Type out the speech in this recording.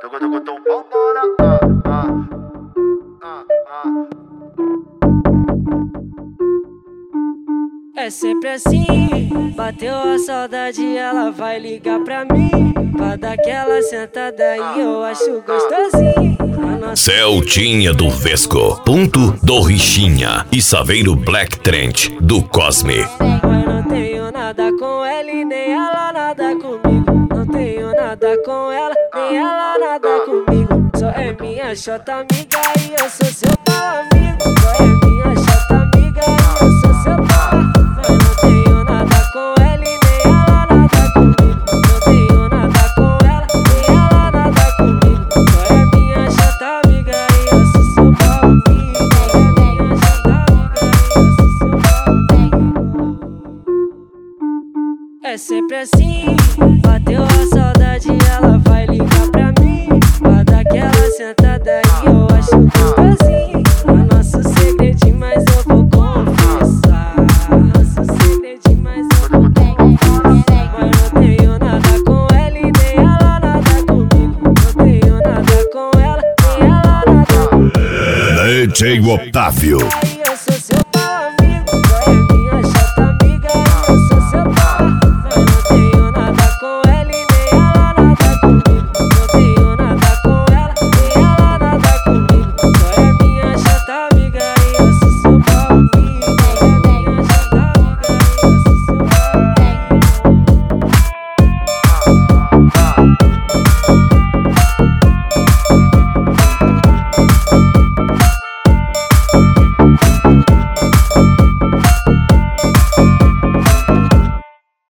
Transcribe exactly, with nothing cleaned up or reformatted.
Tucutucutum, vambora. Ah, ah, ah, ah. É sempre assim, bateu a saudade, ela vai ligar pra mim, pra dar aquela sentada e eu acho gostosinho. Celtinha do Vesco, ponto do Richinha e Saveiro Black Trent do Cosme. Mas não tenho nada com ela e nem ela nada comigo. Não tenho nada com ela, nem ela nada comigo. Só é minha chota amiga e eu sou seu pau amigo. Só é minha chota amiga e eu sou seu pau. Mas não tenho nada com ela e nem ela nada comigo. Não tenho nada com ela, nem ela nada comigo. Só é minha chota amiga e eu sou seu pau amigo. Só é minha chota amiga e eu sou seu pau amigo. É sempre assim, bateu a saudade, ela vai ligar pra mim, pra dar aquela sentada e eu acho gostosinho. É nosso segredinho, mas eu vou confessar. Nosso segredinho, mas eu vou confessar. Mas não tenho nada com ela e nem ela nada comigo. Não tenho nada com ela, nem ela nada comigo. D J Otávio.